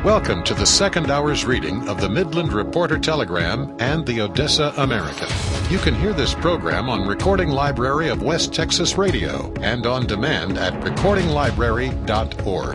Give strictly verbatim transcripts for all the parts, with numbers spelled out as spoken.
Welcome to the second hour's reading of the Midland Reporter Telegram and the Odessa American. You can hear this program on Recording Library of West Texas Radio and on demand at recording library dot org.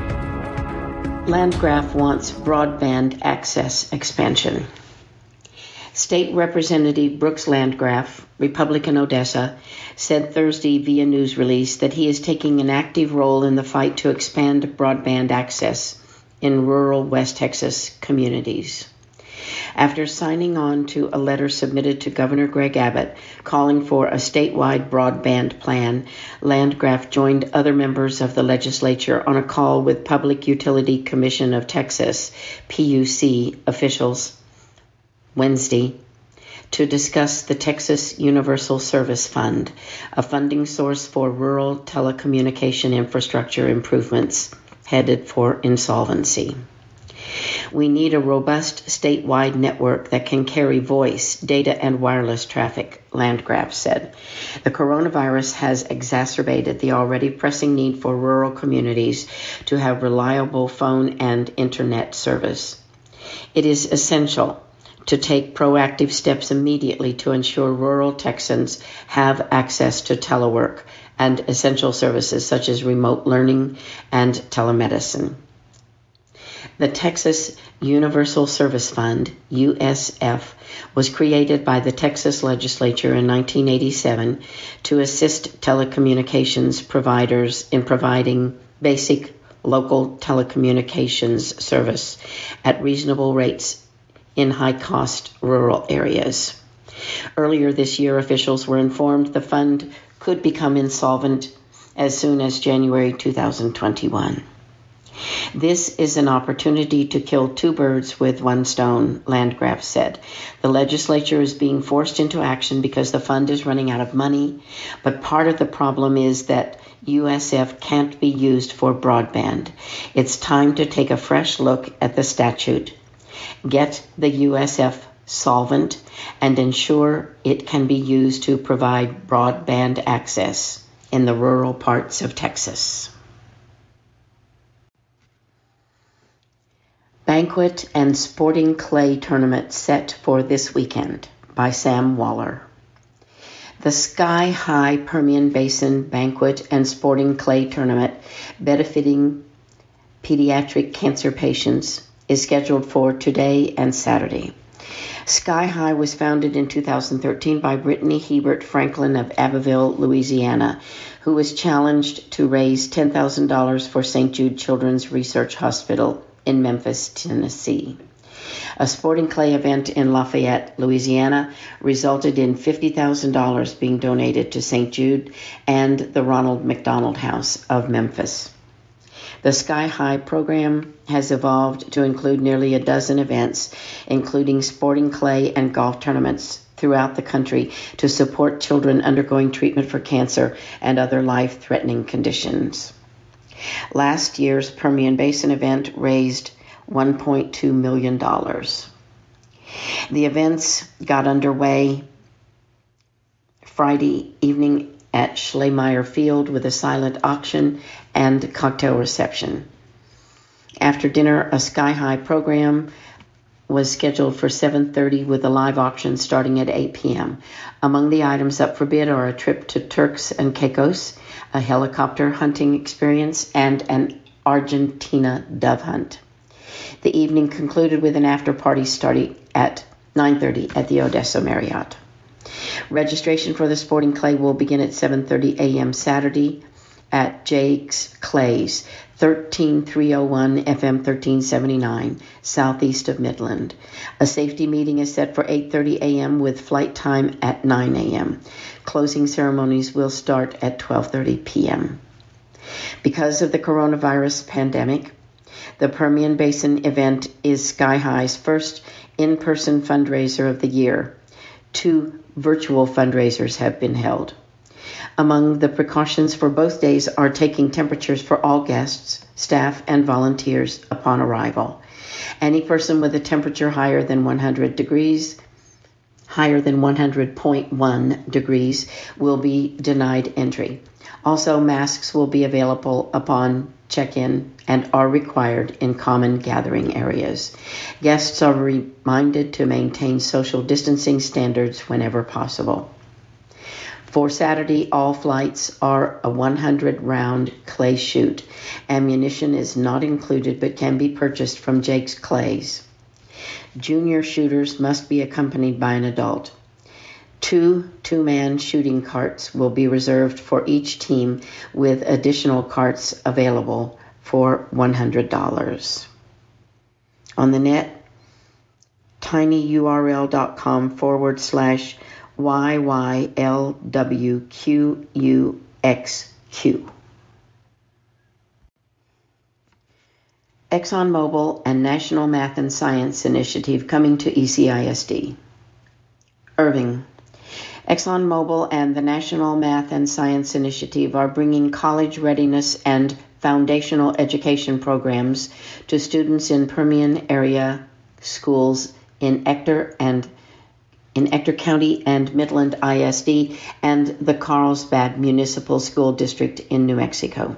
Landgraf wants broadband access expansion. State Representative Brooks Landgraf, Republican Odessa, said Thursday via news release that he is taking an active role in the fight to expand broadband access in rural West Texas communities. After signing on to a letter submitted to Governor Greg Abbott calling for a statewide broadband plan, Landgraf joined other members of the legislature on a call with Public Utility Commission of Texas, P U C, officials Wednesday to discuss the Texas Universal Service Fund, a funding source for rural telecommunication infrastructure improvements headed for insolvency. We need a robust statewide network that can carry voice, data, and wireless traffic, Landgraf said. The coronavirus has exacerbated the already pressing need for rural communities to have reliable phone and internet service. It is essential to take proactive steps immediately to ensure rural Texans have access to telework and essential services such as remote learning and telemedicine. The Texas Universal Service Fund, U S F, was created by the Texas legislature in nineteen eighty-seven to assist telecommunications providers in providing basic local telecommunications service at reasonable rates in high-cost rural areas. Earlier this year, officials were informed the fund could become insolvent as soon as January two thousand twenty-one. This is an opportunity to kill two birds with one stone, Landgraf said. The legislature is being forced into action because the fund is running out of money, but part of the problem is that U S F can't be used for broadband. It's time to take a fresh look at the statute, get the U S F solvent, and ensure it can be used to provide broadband access in the rural parts of Texas. Banquet and Sporting Clay Tournament set for this weekend by Sam Waller. The Sky High Permian Basin Banquet and Sporting Clay Tournament benefiting pediatric cancer patients is scheduled for today and Saturday. Sky High was founded in two thousand thirteen by Brittany Hebert Franklin of Abbeville, Louisiana, who was challenged to raise ten thousand dollars for Saint Jude Children's Research Hospital in Memphis, Tennessee. A sporting clay event in Lafayette, Louisiana, resulted in fifty thousand dollars being donated to Saint Jude and the Ronald McDonald House of Memphis. The Sky High program has evolved to include nearly a dozen events, including sporting clay and golf tournaments throughout the country to support children undergoing treatment for cancer and other life-threatening conditions. Last year's Permian Basin event raised one point two million dollars. The events got underway Friday evening at Schleiermacher Field with a silent auction and cocktail reception. After dinner, a Sky High program was scheduled for seven thirty with a live auction starting at eight p.m. Among the items up for bid are a trip to Turks and Caicos, a helicopter hunting experience, and an Argentina dove hunt. The evening concluded with an after-party starting at nine thirty at the Odessa Marriott. Registration for the sporting clay will begin at seven thirty a.m. Saturday at Jake's Clays, thirteen three oh one F M thirteen seventy-nine, southeast of Midland. A safety meeting is set for eight thirty a.m. with flight time at nine a.m. Closing ceremonies will start at twelve thirty p.m. Because of the coronavirus pandemic, the Permian Basin event is Sky High's first in-person fundraiser of the year. Two virtual fundraisers have been held. Among the precautions for both days are taking temperatures for all guests, staff, and volunteers upon arrival. Any person with a temperature higher than one hundred degrees, higher than one hundred point one degrees, will be denied entry. Also, masks will be available upon check-in and are required in common gathering areas. Guests are reminded to maintain social distancing standards whenever possible. For Saturday, all flights are a one hundred round clay shoot. Ammunition is not included but can be purchased from Jake's Clays. Junior shooters must be accompanied by an adult. Two two-man shooting carts will be reserved for each team, with additional carts available for one hundred dollars. On the net, tinyurl.com forward slash YYLWQUXQ. ExxonMobil and National Math and Science Initiative coming to E C I S D. Irving. ExxonMobil and the National Math and Science Initiative are bringing college readiness and foundational education programs to students in Permian area schools in Ector and in Ector County and Midland I S D and the Carlsbad Municipal School District in New Mexico.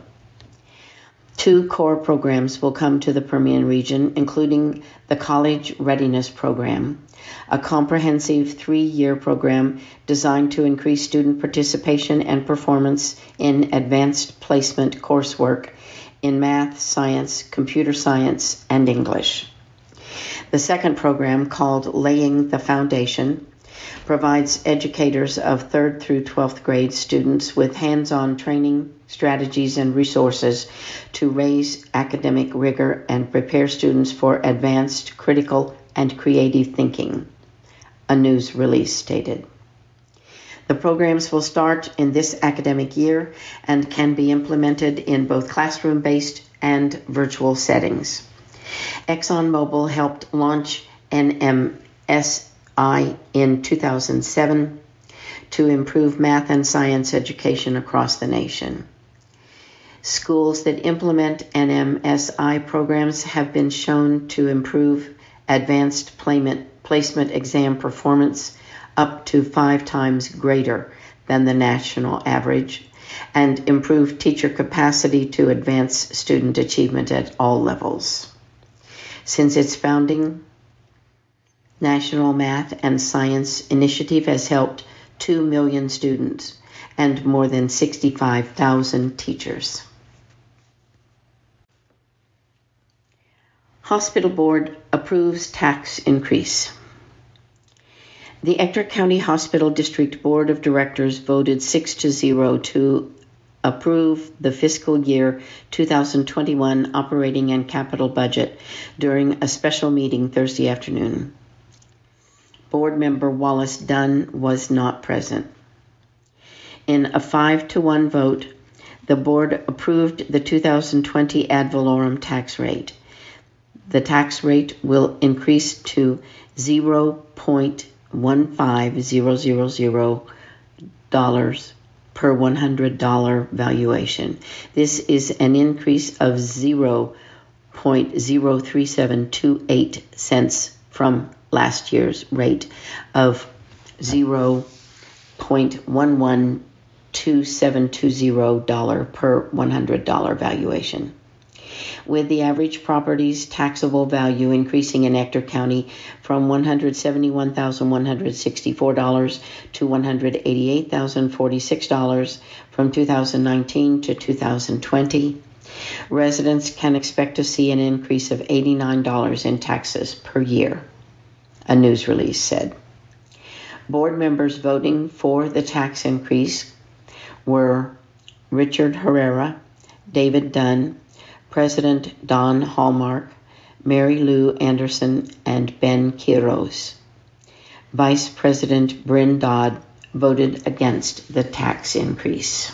Two core programs will come to the Permian region, including the College Readiness Program, a comprehensive three-year program designed to increase student participation and performance in advanced placement coursework in math, science, computer science, and English. The second program, called Laying the Foundation, provides educators of third through twelfth grade students with hands-on training, strategies, and resources to raise academic rigor and prepare students for advanced critical and creative thinking, a news release stated. The programs will start in this academic year and can be implemented in both classroom-based and virtual settings. ExxonMobil helped launch N M S I in two thousand seven to improve math and science education across the nation. Schools that implement N M S I programs have been shown to improve advanced placement exam performance up to five times greater than the national average, and improve teacher capacity to advance student achievement at all levels. Since its founding, National Math and Science Initiative has helped two million students and more than sixty-five thousand teachers. Hospital Board approves tax increase. The Ector County Hospital District Board of Directors voted six to zero to approve the fiscal year two thousand twenty-one operating and capital budget during a special meeting Thursday afternoon. Board member Wallace Dunn was not present. In a five to one vote, the board approved the two thousand twenty ad valorem tax rate. The tax rate will increase to zero point one five zero zero zero dollars per one hundred dollars valuation. This is an increase of zero point zero three seven two eight cents from last year's rate of zero point one one two seven two zero dollars per one hundred dollars valuation. With the average property's taxable value increasing in Ector County from one hundred seventy-one thousand one hundred sixty-four dollars to one hundred eighty-eight thousand forty-six dollars from two thousand nineteen to two thousand twenty, residents can expect to see an increase of eighty-nine dollars in taxes per year, a news release said. Board members voting for the tax increase were Richard Herrera, David Dunn, President Don Hallmark, Mary Lou Anderson, and Ben Quiroz. Vice President Bryn Dodd voted against the tax increase.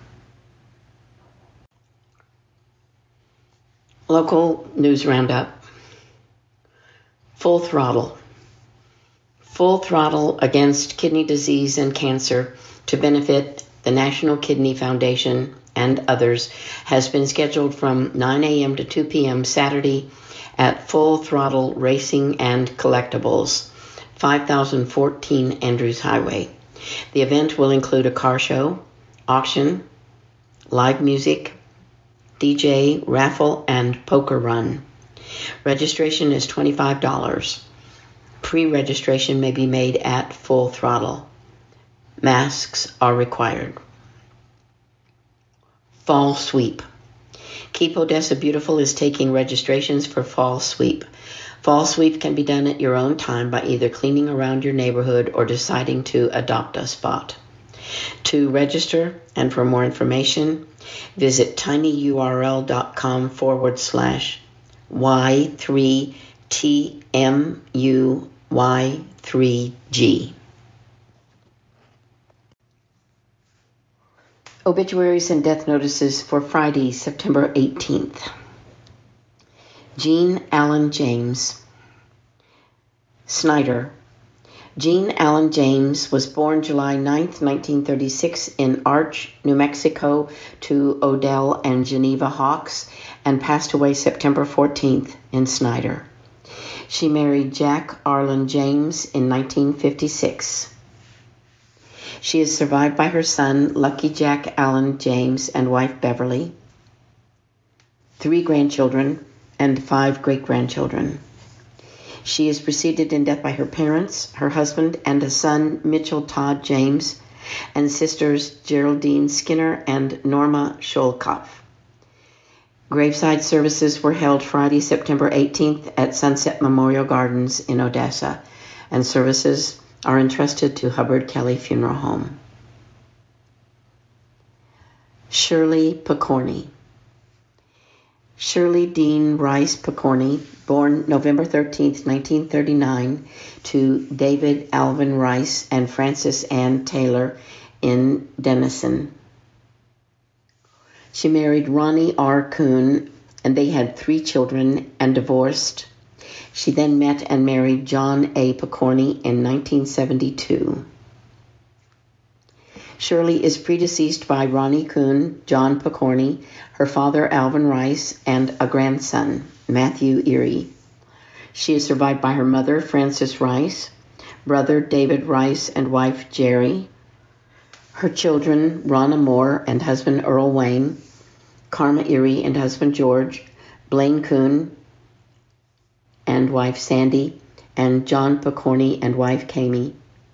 Local news roundup. Full throttle. Full throttle against kidney disease and cancer to benefit the National Kidney Foundation and others has been scheduled from nine a.m. to two p.m. Saturday at Full Throttle Racing and Collectibles, five thousand fourteen Andrews Highway. The event will include a car show, auction, live music, D J, raffle, and poker run. Registration is twenty-five dollars. Pre-registration may be made at Full Throttle. Masks are required. Fall Sweep. Keep Odessa Beautiful is taking registrations for Fall Sweep. Fall Sweep can be done at your own time by either cleaning around your neighborhood or deciding to adopt a spot. To register and for more information, visit tinyurl.com forward slash Y3TMUY3G. Obituaries and death notices for Friday, September eighteenth. Gene Allen James. Snyder. Gene Allen James was born July ninth, nineteen thirty-six in Arch, New Mexico to Odell and Geneva Hawks and passed away September fourteenth in Snyder. She married Jack Arlen James in nineteen fifty-six. She is survived by her son, Lucky Jack Allen James, and wife Beverly, three grandchildren, and five great-grandchildren. She is preceded in death by her parents, her husband, and a son, Mitchell Todd James, and sisters Geraldine Skinner and Norma Sholkoff. Graveside services were held Friday, September eighteenth at Sunset Memorial Gardens in Odessa, and services are entrusted to Hubbard Kelly Funeral Home. Shirley Picorni. Shirley Dean Rice Picorni, born November thirteenth, nineteen thirty-nine, to David Alvin Rice and Frances Ann Taylor in Denison. She married Ronnie R. Kuhn, and they had three children and divorced. She then met and married John A. Picorni in nineteen seventy-two. Shirley is predeceased by Ronnie Kuhn, John Picorni, her father Alvin Rice, and a grandson, Matthew Erie. She is survived by her mother, Frances Rice, brother David Rice, and wife Jerry, her children, Ronna Moore and husband Earl Wayne, Karma Erie and husband George, Blaine Kuhn and wife Sandy, and John Picorni and wife Kami,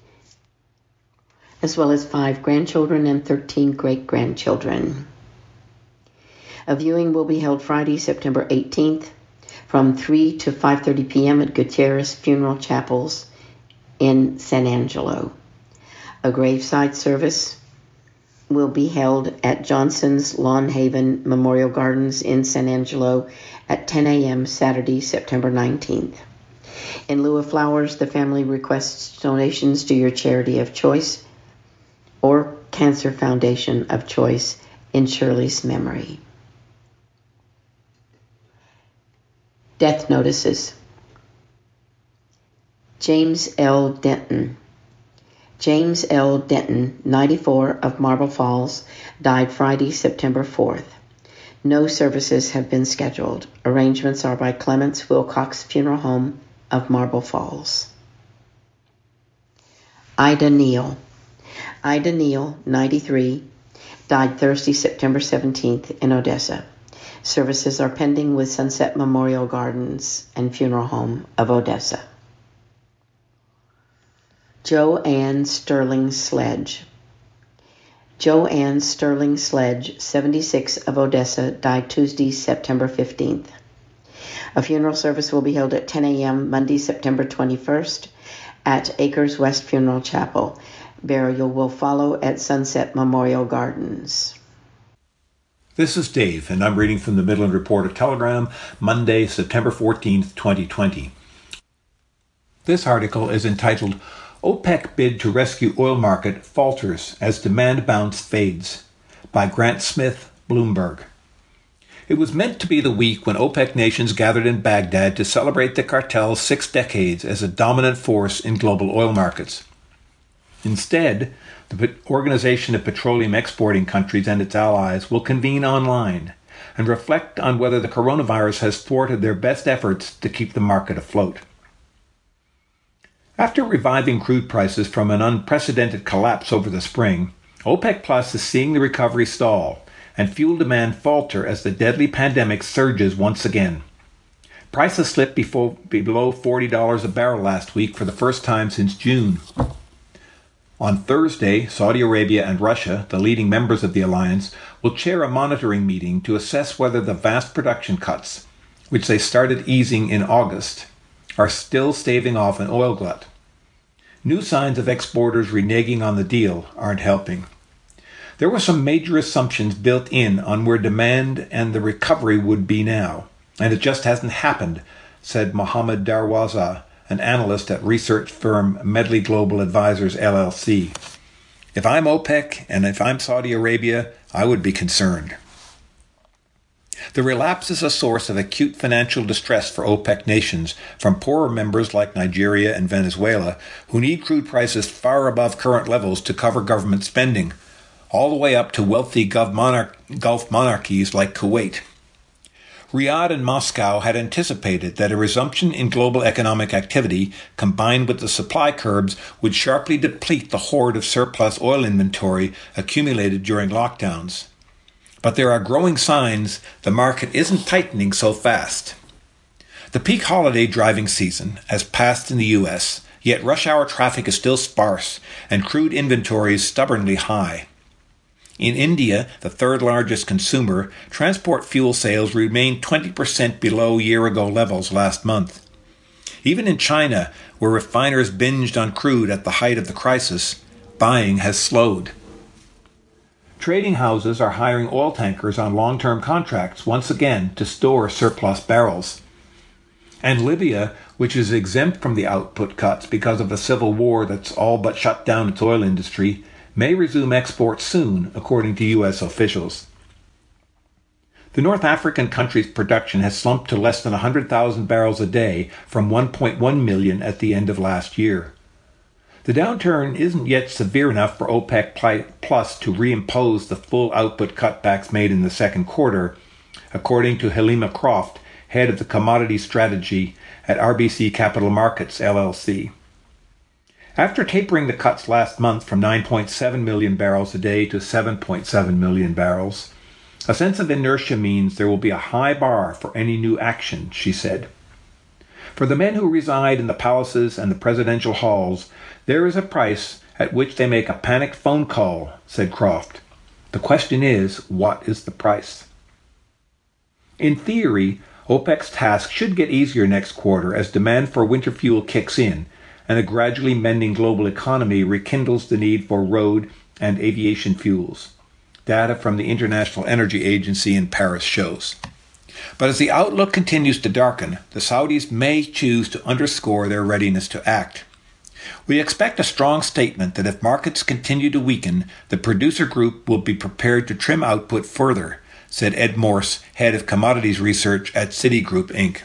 as well as five grandchildren and thirteen great-grandchildren. A viewing will be held Friday, September eighteenth, from three to five thirty p.m. at Gutierrez Funeral Chapels in San Angelo. A graveside service will be held at Johnson's Lawn Haven Memorial Gardens in San Angelo at ten a.m. Saturday, September nineteenth. In lieu of flowers, the family requests donations to your charity of choice or Cancer Foundation of choice in Shirley's memory. Death notices. James L. Denton. James L. Denton, ninety-four, of Marble Falls, died Friday, September fourth. No services have been scheduled. Arrangements are by Clements Wilcox Funeral Home of Marble Falls. Ida Neal. Ida Neal, ninety-three, died Thursday, September seventeenth in Odessa. Services are pending with Sunset Memorial Gardens and Funeral Home of Odessa. Joanne Sterling Sledge. Joanne Sterling Sledge, seventy-six, of Odessa, died Tuesday, September fifteenth. A funeral service will be held at ten a.m. Monday, September twenty-first at Acres West Funeral Chapel. Burial will follow at Sunset Memorial Gardens. This is Dave, and I'm reading from the Midland Reporter Telegram, Monday, September fourteenth, twenty twenty. This article is entitled, OPEC Bid to Rescue Oil Market Falters as Demand Bounce Fades, by Grant Smith, Bloomberg. It was meant to be the week when OPEC nations gathered in Baghdad to celebrate the cartel's six decades as a dominant force in global oil markets. Instead, the Organization of Petroleum Exporting Countries and its allies will convene online and reflect on whether the coronavirus has thwarted their best efforts to keep the market afloat. After reviving crude prices from an unprecedented collapse over the spring, OPEC Plus is seeing the recovery stall and fuel demand falter as the deadly pandemic surges once again. Prices slipped before, below forty dollars a barrel last week for the first time since June. On Thursday, Saudi Arabia and Russia, the leading members of the alliance, will chair a monitoring meeting to assess whether the vast production cuts, which they started easing in August, are still staving off an oil glut. New signs of exporters reneging on the deal aren't helping. There were some major assumptions built in on where demand and the recovery would be now, and it just hasn't happened, said Mohammed Darwaza, an analyst at research firm Medley Global Advisors, L L C. If I'm OPEC and if I'm Saudi Arabia, I would be concerned. The relapse is a source of acute financial distress for OPEC nations, from poorer members like Nigeria and Venezuela, who need crude prices far above current levels to cover government spending, all the way up to wealthy Gulf, monarch- Gulf monarchies like Kuwait. Riyadh and Moscow had anticipated that a resumption in global economic activity, combined with the supply curbs, would sharply deplete the hoard of surplus oil inventory accumulated during lockdowns. But there are growing signs the market isn't tightening so fast. The peak holiday driving season has passed in the U S, yet rush hour traffic is still sparse and crude inventories stubbornly high. In India, the third largest consumer, transport fuel sales remained twenty percent below year-ago levels last month. Even in China, where refiners binged on crude at the height of the crisis, buying has slowed. Trading houses are hiring oil tankers on long-term contracts once again to store surplus barrels. And Libya, which is exempt from the output cuts because of a civil war that's all but shut down its oil industry, may resume exports soon, according to U S officials. The North African country's production has slumped to less than one hundred thousand barrels a day from one point one million at the end of last year. The downturn isn't yet severe enough for OPEC Plus to reimpose the full output cutbacks made in the second quarter, according to Helima Croft, head of the commodity strategy at R B C Capital Markets, L L C. After tapering the cuts last month from nine point seven million barrels a day to seven point seven million barrels, a sense of inertia means there will be a high bar for any new action, she said. For the men who reside in the palaces and the presidential halls, there is a price at which they make a panicked phone call, said Croft. The question is, what is the price? In theory, OPEC's task should get easier next quarter as demand for winter fuel kicks in, and a gradually mending global economy rekindles the need for road and aviation fuels. Data from the International Energy Agency in Paris shows. But as the outlook continues to darken, the Saudis may choose to underscore their readiness to act. We expect a strong statement that if markets continue to weaken, the producer group will be prepared to trim output further, said Ed Morse, head of commodities research at Citigroup, Incorporated.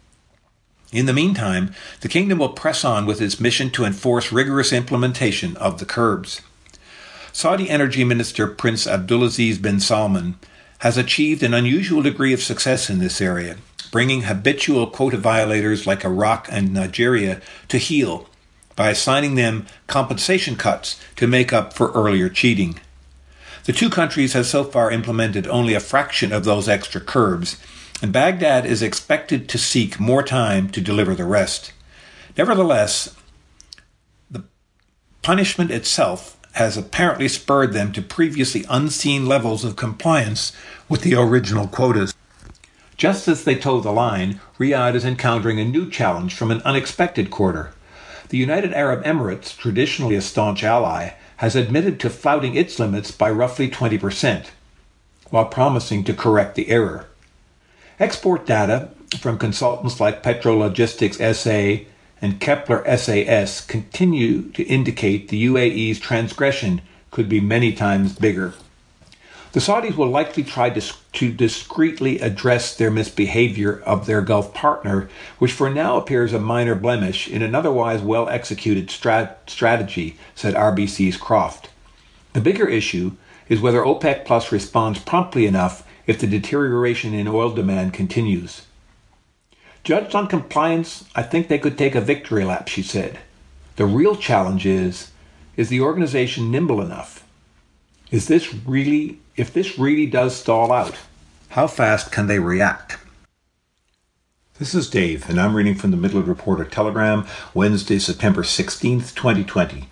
In the meantime, the kingdom will press on with its mission to enforce rigorous implementation of the curbs. Saudi Energy Minister Prince Abdulaziz bin Salman has achieved an unusual degree of success in this area, bringing habitual quota violators like Iraq and Nigeria to heel by assigning them compensation cuts to make up for earlier cheating. The two countries have so far implemented only a fraction of those extra curbs, and Baghdad is expected to seek more time to deliver the rest. Nevertheless, the punishment itself has apparently spurred them to previously unseen levels of compliance with the original quotas. Just as they toe the line, Riyadh is encountering a new challenge from an unexpected quarter. The United Arab Emirates, traditionally a staunch ally, has admitted to flouting its limits by roughly twenty percent, while promising to correct the error. Export data from consultants like Petrologistics S A and Kepler S A S continue to indicate the U A E's transgression could be many times bigger. The Saudis will likely try to, to discreetly address their misbehavior of their Gulf partner, which for now appears a minor blemish in an otherwise well-executed strat- strategy, said R B C's Croft. The bigger issue is whether OPEC Plus responds promptly enough if the deterioration in oil demand continues. Judged on compliance, I think they could take a victory lap, she said. The real challenge is, is the organization nimble enough? Is this really if this really does stall out, how fast can they react? This is Dave, and I'm reading from the Midland Reporter Telegram, Wednesday, September sixteenth, twenty twenty.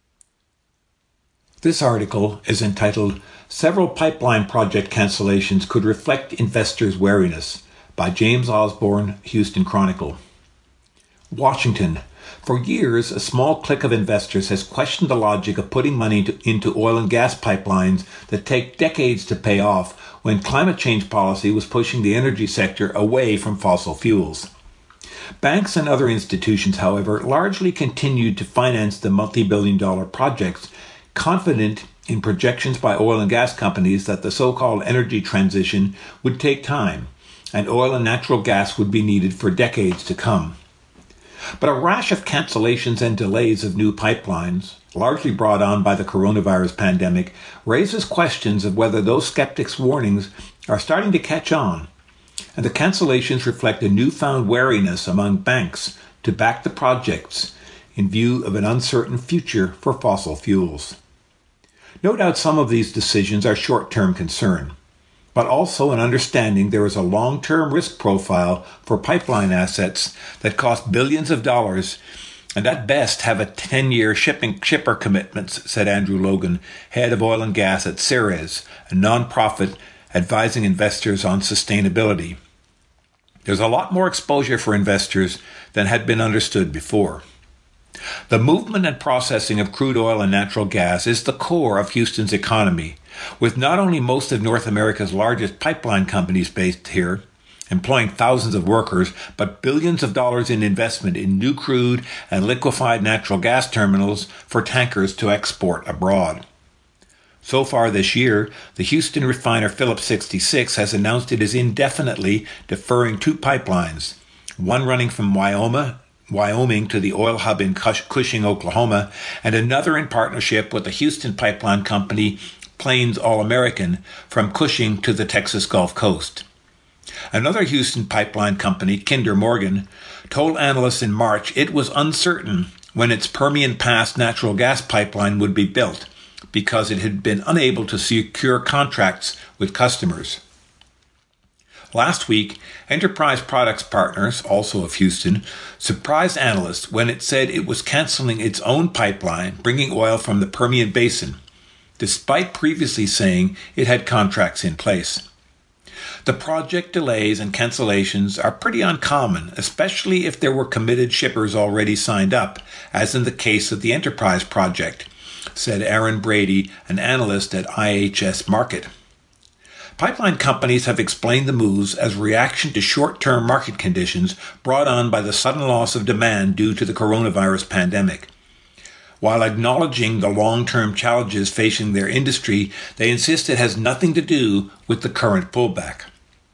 This article is entitled, Several Pipeline Project Cancellations Could Reflect Investors' Wariness, by James Osborne, Houston Chronicle. Washington. For years, a small clique of investors has questioned the logic of putting money to, into oil and gas pipelines that take decades to pay off when climate change policy was pushing the energy sector away from fossil fuels. Banks and other institutions, however, largely continued to finance the multi-billion dollar projects, confident in projections by oil and gas companies that the so-called energy transition would take time, and oil and natural gas would be needed for decades to come. But a rash of cancellations and delays of new pipelines, largely brought on by the coronavirus pandemic, raises questions of whether those skeptics' warnings are starting to catch on, and the cancellations reflect a newfound wariness among banks to back the projects in view of an uncertain future for fossil fuels. No doubt some of these decisions are short-term concern, but also an understanding there is a long-term risk profile for pipeline assets that cost billions of dollars and at best have a ten-year shipping shipper commitments, said Andrew Logan, head of oil and gas at Ceres, a non-profit advising investors on sustainability. There's a lot more exposure for investors than had been understood before. The movement and processing of crude oil and natural gas is the core of Houston's economy, with not only most of North America's largest pipeline companies based here, employing thousands of workers, but billions of dollars in investment in new crude and liquefied natural gas terminals for tankers to export abroad. So far this year, the Houston refiner Phillips sixty-six has announced it is indefinitely deferring two pipelines, one running from Wyoming Wyoming to the oil hub in Cushing, Oklahoma, and another in partnership with the Houston pipeline company Plains All American from Cushing to the Texas Gulf Coast. Another Houston pipeline company, Kinder Morgan, told analysts in March it was uncertain when its Permian Pass natural gas pipeline would be built because it had been unable to secure contracts with customers. Last week, Enterprise Products Partners, also of Houston, surprised analysts when it said it was canceling its own pipeline bringing oil from the Permian Basin, despite previously saying it had contracts in place. The project delays and cancellations are pretty uncommon, especially if there were committed shippers already signed up, as in the case of the Enterprise project, said Aaron Brady, an analyst at I H S Markit. Pipeline companies have explained the moves as reaction to short-term market conditions brought on by the sudden loss of demand due to the coronavirus pandemic. While acknowledging the long-term challenges facing their industry, they insist it has nothing to do with the current pullback.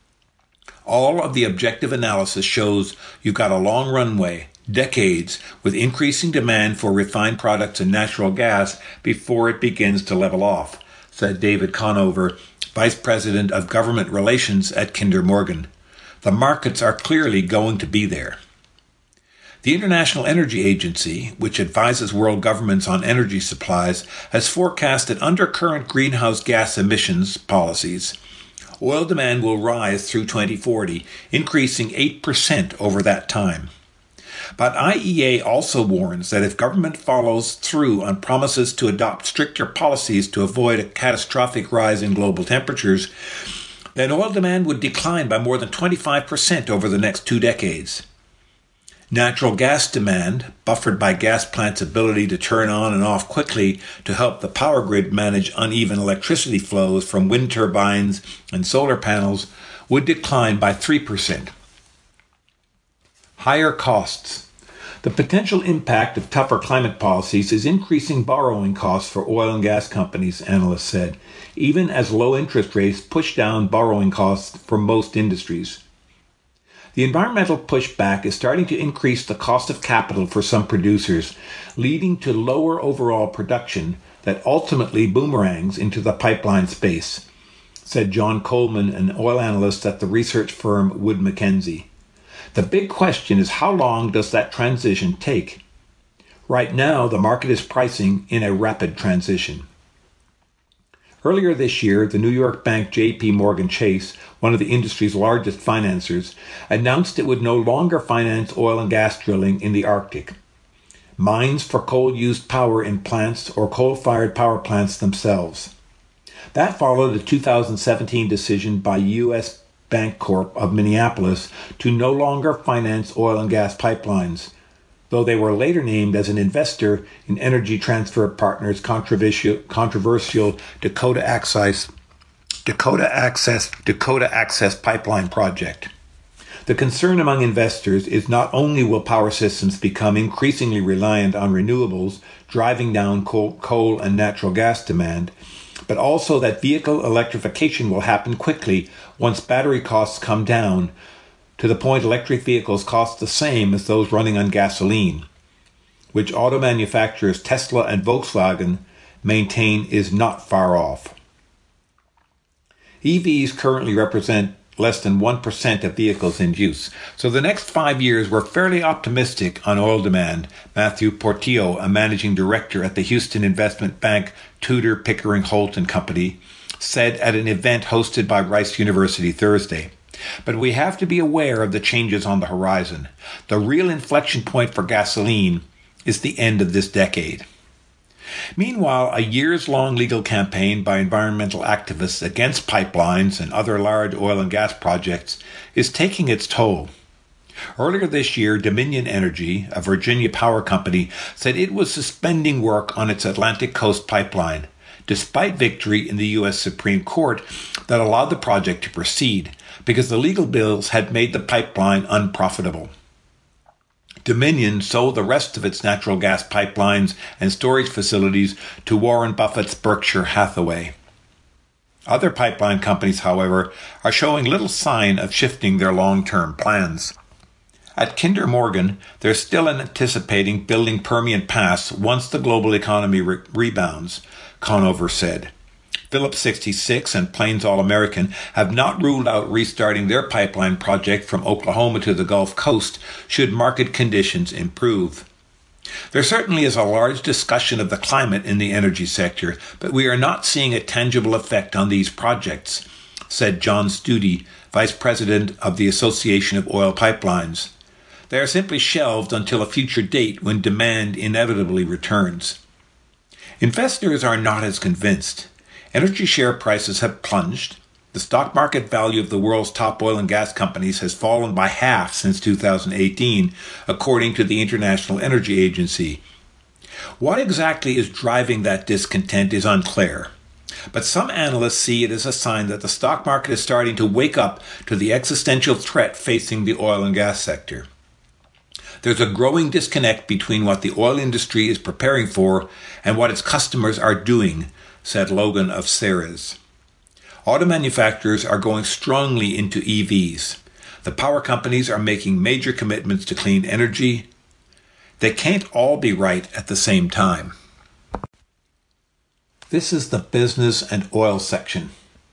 All of the objective analysis shows you've got a long runway, decades, with increasing demand for refined products and natural gas before it begins to level off, said David Conover, Vice President of Government Relations at Kinder Morgan. The markets are clearly going to be there. The International Energy Agency, which advises world governments on energy supplies, has forecast that under current greenhouse gas emissions policies, oil demand will rise through twenty forty, increasing eight percent over that time. But I E A also warns that if government follows through on promises to adopt stricter policies to avoid a catastrophic rise in global temperatures, then oil demand would decline by more than twenty-five percent over the next two decades. Natural gas demand, buffered by gas plants' ability to turn on and off quickly to help the power grid manage uneven electricity flows from wind turbines and solar panels, would decline by three percent. Higher costs. The potential impact of tougher climate policies is increasing borrowing costs for oil and gas companies, analysts said, even as low interest rates push down borrowing costs for most industries. The environmental pushback is starting to increase the cost of capital for some producers, leading to lower overall production that ultimately boomerangs into the pipeline space, said John Coleman, an oil analyst at the research firm Wood Mackenzie. The big question is, how long does that transition take? Right now, the market is pricing in a rapid transition. Earlier this year, the New York bank J P Morgan Chase, one of the industry's largest financiers, announced it would no longer finance oil and gas drilling in the Arctic. Mines for coal-used power in plants or coal-fired power plants themselves. That followed a two thousand seventeen decision by U S Bancorp of Minneapolis to no longer finance oil and gas pipelines, though they were later named as an investor in Energy Transfer Partners' controversial, controversial Dakota Access, Dakota Access, Dakota Access Pipeline project. The concern among investors is not only will power systems become increasingly reliant on renewables, driving down coal, coal and natural gas demand, but also that vehicle electrification will happen quickly once battery costs come down to the point electric vehicles cost the same as those running on gasoline, which auto manufacturers Tesla and Volkswagen maintain is not far off. E Vs currently represent less than one percent of vehicles in use. So the next five years we're fairly optimistic on oil demand, Matthew Portillo, a managing director at the Houston investment bank Tudor, Pickering, Holt and Company, said at an event hosted by Rice University Thursday. But we have to be aware of the changes on the horizon. The real inflection point for gasoline is the end of this decade. Meanwhile, a years-long legal campaign by environmental activists against pipelines and other large oil and gas projects is taking its toll. Earlier this year, Dominion Energy, a Virginia power company, said it was suspending work on its Atlantic Coast pipeline, despite victory in the U S Supreme Court that allowed the project to proceed, because the legal bills had made the pipeline unprofitable. Dominion sold the rest of its natural gas pipelines and storage facilities to Warren Buffett's Berkshire Hathaway. Other pipeline companies, however, are showing little sign of shifting their long-term plans. At Kinder Morgan, they're still anticipating building Permian Pass once the global economy re- rebounds, Conover said. Phillips sixty-six and Plains All-American have not ruled out restarting their pipeline project from Oklahoma to the Gulf Coast should market conditions improve. There certainly is a large discussion of the climate in the energy sector, but we are not seeing a tangible effect on these projects, said John Studi, Vice President of the Association of Oil Pipelines. They are simply shelved until a future date when demand inevitably returns. Investors are not as convinced. Energy share prices have plunged. The stock market value of the world's top oil and gas companies has fallen by half since two thousand eighteen, according to the International Energy Agency. What exactly is driving that discontent is unclear, but some analysts see it as a sign that the stock market is starting to wake up to the existential threat facing the oil and gas sector. There's a growing disconnect between what the oil industry is preparing for and what its customers are doing, said Logan of Ceres. Auto manufacturers are going strongly into E Vs. The power companies are making major commitments to clean energy. They can't all be right at the same time. This is the business and oil section.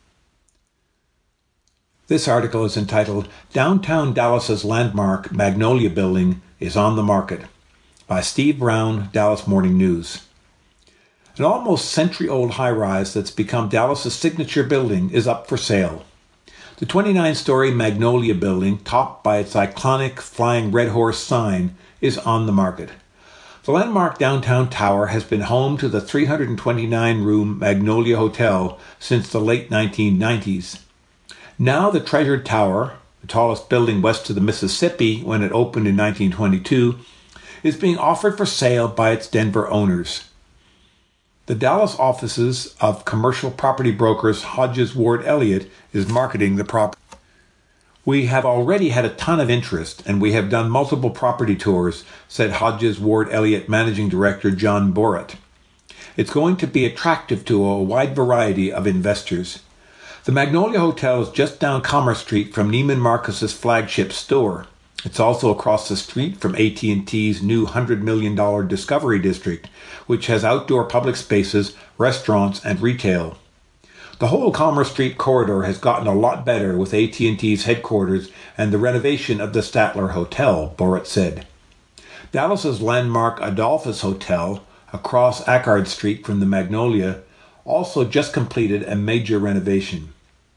This article is entitled Downtown Dallas's Landmark Magnolia Building is on the Market by Steve Brown, Dallas Morning News. An almost century-old high-rise that's become Dallas's signature building is up for sale. The twenty-nine-story Magnolia Building, topped by its iconic flying red horse sign, is on the market. The landmark downtown tower has been home to the three hundred twenty-nine room Magnolia Hotel since the late nineteen nineties. Now the treasured tower, the tallest building west of the Mississippi when it opened in nineteen twenty-two, is being offered for sale by its Denver owners. The Dallas offices of commercial property brokers Hodges Ward Elliott is marketing the property. We have already had a ton of interest, and we have done multiple property tours, said Hodges Ward Elliott Managing Director John Borat. It's going to be attractive to a wide variety of investors. The Magnolia Hotel is just down Commerce Street from Neiman Marcus's flagship store. It's also across the street from A T and T's new one hundred million dollars Discovery District, which has outdoor public spaces, restaurants, and retail. The whole Commerce Street corridor has gotten a lot better with A T and T's headquarters and the renovation of the Statler Hotel, Borat said. Dallas's landmark Adolphus Hotel, across Ackard Street from the Magnolia, also just completed a major renovation.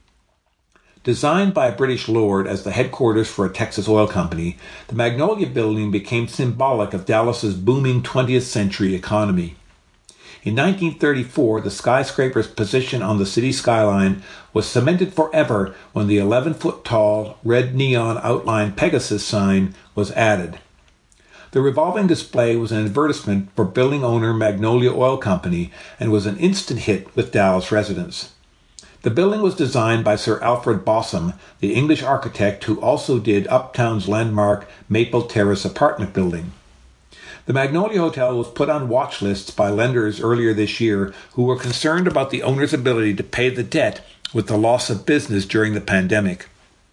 Designed by a British lord as the headquarters for a Texas oil company, the Magnolia Building became symbolic of Dallas's booming twentieth century economy. In nineteen thirty-four, the skyscraper's position on the city skyline was cemented forever when the eleven-foot-tall, red neon outline Pegasus sign was added. The revolving display was an advertisement for building owner Magnolia Oil Company and was an instant hit with Dallas residents. The building was designed by Sir Alfred Bossum, the English architect who also did Uptown's landmark Maple Terrace apartment building. The Magnolia Hotel was put on watch lists by lenders earlier this year who were concerned about the owner's ability to pay the debt with the loss of business during the pandemic.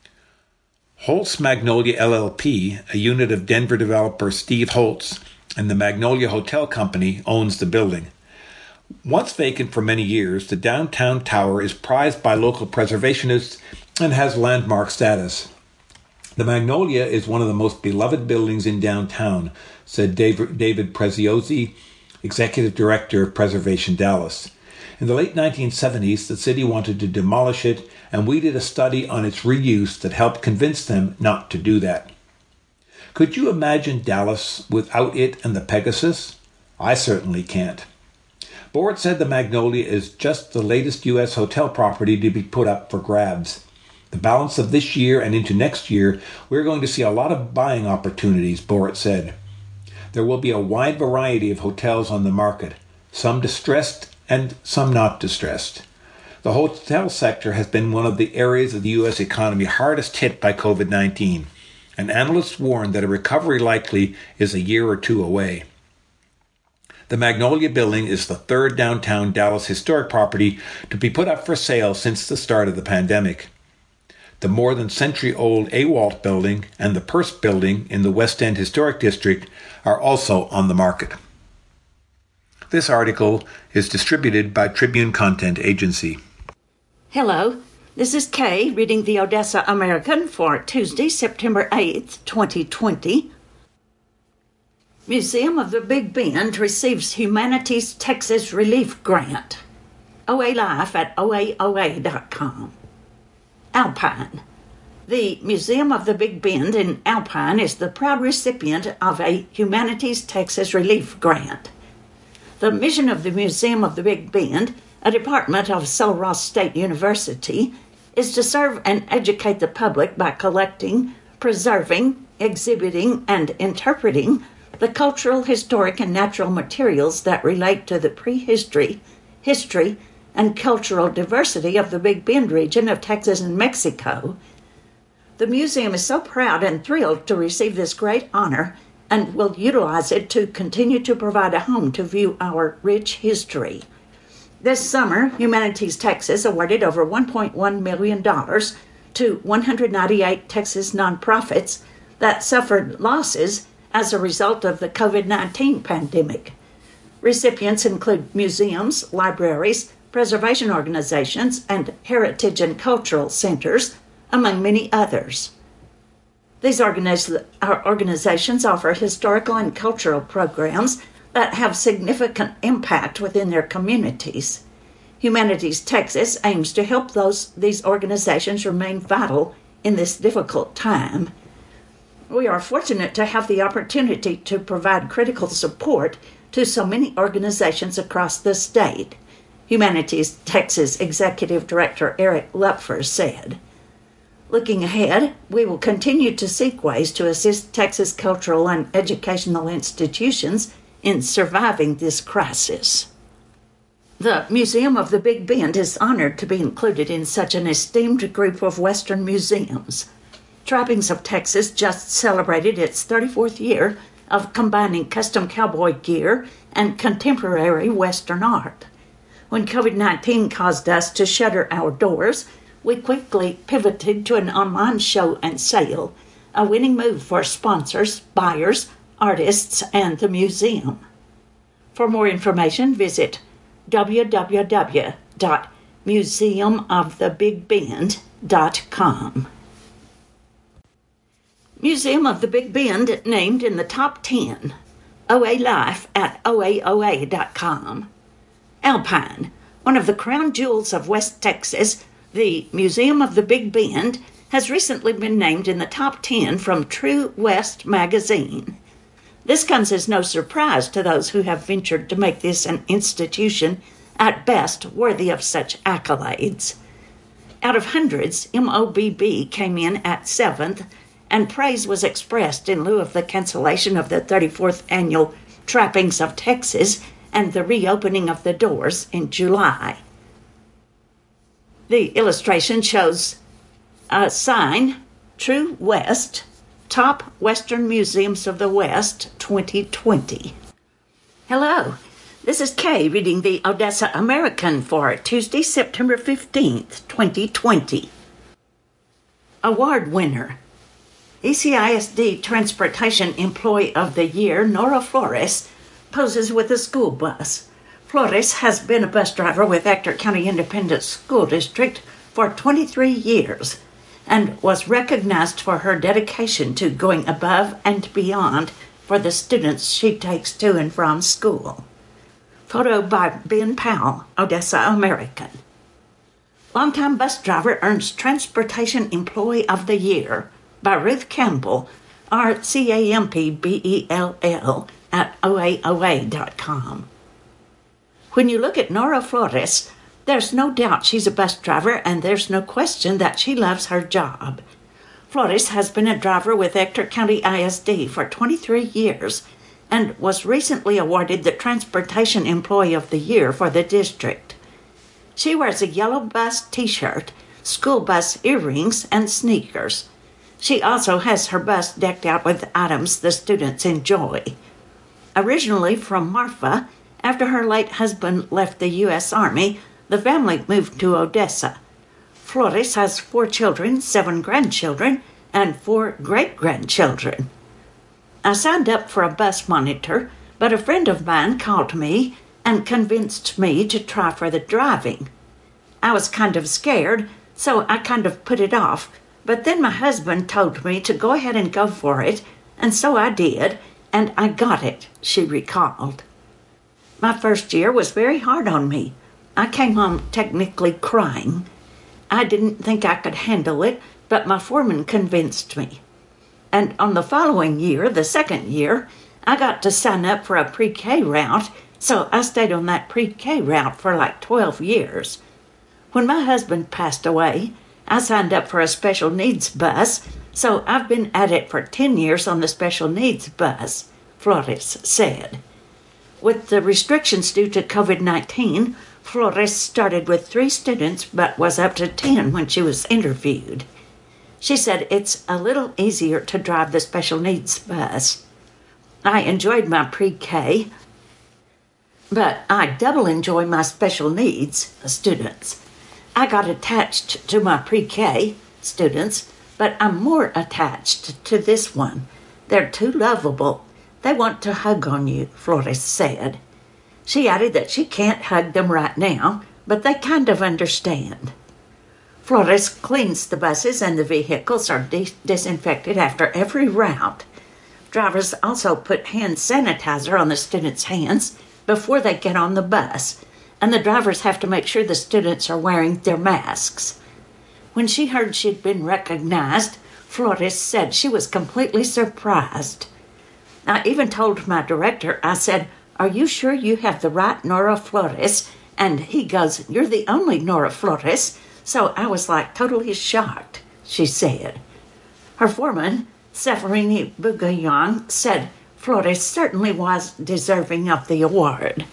Holtz Magnolia L L P, a unit of Denver developer Steve Holtz, and the Magnolia Hotel Company owns the building. Once vacant for many years, the downtown tower is prized by local preservationists and has landmark status. The Magnolia is one of the most beloved buildings in downtown, said David, David Preziosi, Executive Director of Preservation Dallas. In the late nineteen seventies, the city wanted to demolish it, and we did a study on its reuse that helped convince them not to do that. Could you imagine Dallas without it and the Pegasus? I certainly can't. Board said the Magnolia is just the latest U S hotel property to be put up for grabs. The balance of this year and into next year, we're going to see a lot of buying opportunities, Borat said. There will be a wide variety of hotels on the market, some distressed and some not distressed. The hotel sector has been one of the areas of the U S economy hardest hit by covid nineteen, and analysts warn that a recovery likely is a year or two away. The Magnolia Building is the third downtown Dallas historic property to be put up for sale since the start of the pandemic. The more than century-old AWALT Building and the Purse Building in the West End Historic District are also on the market. This article is distributed by Tribune Content Agency. Hello, this is Kay reading the Odessa American for Tuesday, September eighth, twenty twenty. Museum of the Big Bend receives Humanities Texas Relief Grant. O A Life at O A O A dot com. Alpine. The Museum of the Big Bend in Alpine is the proud recipient of a Humanities Texas Relief Grant. The mission of the Museum of the Big Bend, a department of Sul Ross State University, is to serve and educate the public by collecting, preserving, exhibiting, and interpreting the cultural, historic, and natural materials that relate to the prehistory, history, and cultural diversity of the Big Bend region of Texas and Mexico. The museum is so proud and thrilled to receive this great honor and will utilize it to continue to provide a home to view our rich history. This summer, Humanities Texas awarded over one point one million dollars to one hundred ninety-eight Texas nonprofits that suffered losses as a result of the covid nineteen pandemic. Recipients include museums, libraries, preservation organizations, and heritage and cultural centers, among many others. These organiz- organizations offer historical and cultural programs that have significant impact within their communities. Humanities Texas aims to help those these organizations remain vital in this difficult time. We are fortunate to have the opportunity to provide critical support to so many organizations across the state, Humanities Texas Executive Director Eric Lupfer said. Looking ahead, we will continue to seek ways to assist Texas cultural and educational institutions in surviving this crisis. The Museum of the Big Bend is honored to be included in such an esteemed group of Western museums. Trappings of Texas just celebrated its thirty-fourth year of combining custom cowboy gear and contemporary Western art. When covid nineteen caused us to shutter our doors, we quickly pivoted to an online show and sale, a winning move for sponsors, buyers, artists, and the museum. For more information, visit w w w dot museum of the big bend dot com. Museum of the Big Bend named in the top ten. O A Life at O A O A dot com. Alpine. One of the crown jewels of West Texas, the Museum of the Big Bend, has recently been named in the top ten from True West magazine. This comes as no surprise to those who have ventured to make this an institution at best worthy of such accolades. Out of hundreds, M O B B came in at seventh, and praise was expressed in lieu of the cancellation of the thirty-fourth annual Trappings of Texas and the reopening of the doors in July. The illustration shows a sign, True West, Top Western Museums of the West twenty twenty. Hello, this is Kay reading the Odessa American for Tuesday, September fifteenth, twenty twenty. Award winner. E C I S D Transportation Employee of the Year, Nora Flores, poses with a school bus. Flores has been a bus driver with Ector County Independent School District for twenty-three years and was recognized for her dedication to going above and beyond for the students she takes to and from school. Photo by Ben Powell, Odessa American. Longtime bus driver earns Transportation Employee of the Year by Ruth Campbell, R C A M P B E L L, at O A O A dot com. When you look at Nora Flores, there's no doubt she's a bus driver, and there's no question that she loves her job. Flores has been a driver with Ector County I S D for twenty-three years and was recently awarded the Transportation Employee of the Year for the district. She wears a yellow bus t-shirt, school bus earrings, and sneakers. She also has her bus decked out with items the students enjoy. Originally from Marfa, after her late husband left the U S Army, the family moved to Odessa. Flores has four children, seven grandchildren, and four great-grandchildren. I signed up for a bus monitor, but a friend of mine called me and convinced me to try for the driving. I was kind of scared, so I kind of put it off, but then my husband told me to go ahead and go for it, and so I did, and I got it, she recalled. My first year was very hard on me. I came home technically crying. I didn't think I could handle it, but my foreman convinced me. And on the following year, the second year, I got to sign up for a pre-K route, so I stayed on that pre-K route for like twelve years. When my husband passed away, I signed up for a special needs bus, so I've been at it for ten years on the special needs bus, Flores said. With the restrictions due to COVID nineteen, Flores started with three students but was up to ten when she was interviewed. She said it's a little easier to drive the special needs bus. I enjoyed my pre-K, but I double enjoy my special needs students. I got attached to my pre-K students, but I'm more attached to this one. They're too lovable. They want to hug on you, Flores said. She added that she can't hug them right now, but they kind of understand. Flores cleans the buses and the vehicles are de- disinfected after every route. Drivers also put hand sanitizer on the students' hands before they get on the bus, and the drivers have to make sure the students are wearing their masks. When she heard she'd been recognized, Flores said she was completely surprised. I even told my director, I said, "Are you sure you have the right Nora Flores?" And he goes, "You're the only Nora Flores." So I was like totally shocked, she said. Her foreman, Seferini Bugayong, said Flores certainly was deserving of the award.